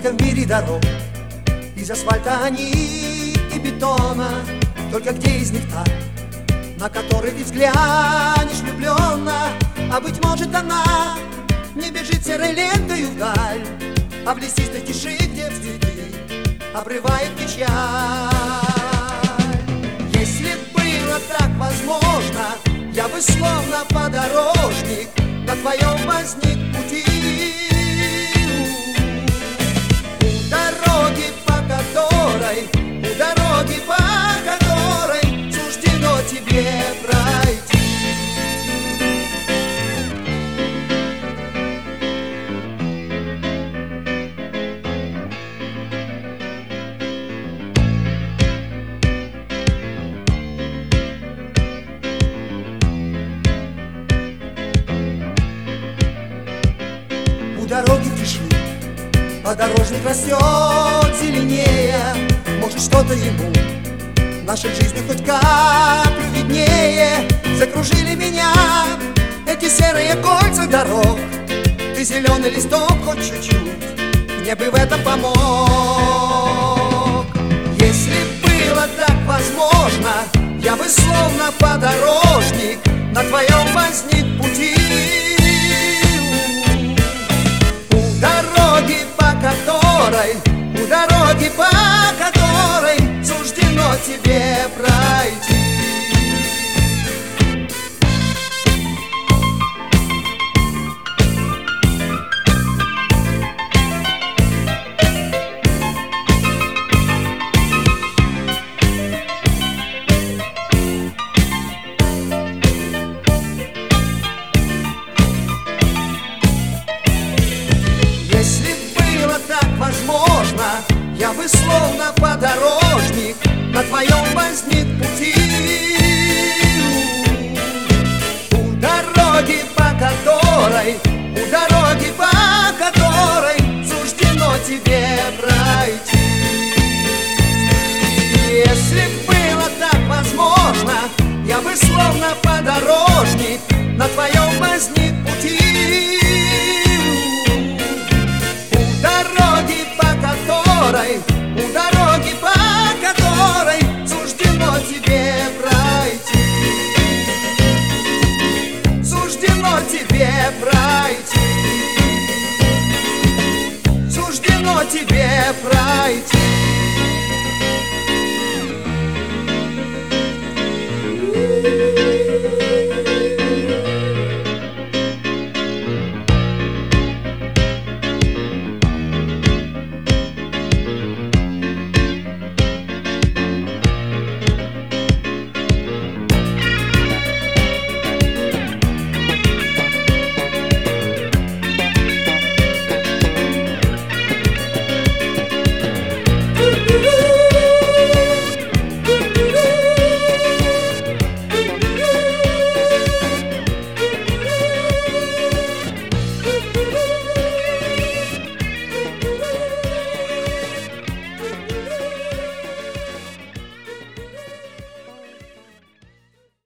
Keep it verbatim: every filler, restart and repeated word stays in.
Сколько в мире дорог, из асфальта они и бетона, только где из них та, на которой ты взглянешь влюбленно? А быть может, она не бежит серой лентою вдаль, а в лесистой тиши, где впереди обрывает печаль. Если было так возможно, я бы словно подорожник на твоем возник пути. У дороги, по которой, у дороги, по которой суждено тебе пройти. У дороги в тиши подорожник растет зеленее. Может, что-то ему нашей жизни хоть каплю виднее. Закружили меня эти серые кольца дорог. Ты зеленый листок хоть чуть-чуть, мне бы в этом помог. Если было так возможно, я бы словно подорожник на твоем возник пути. У дороги, по которой суждено тебе пройти. Если так возможно, я бы словно подорожник на твоем возник пути. У дороги, по которой, у дороги, по которой суждено тебе пройти. Если было так возможно, я бы словно подорожник на твоем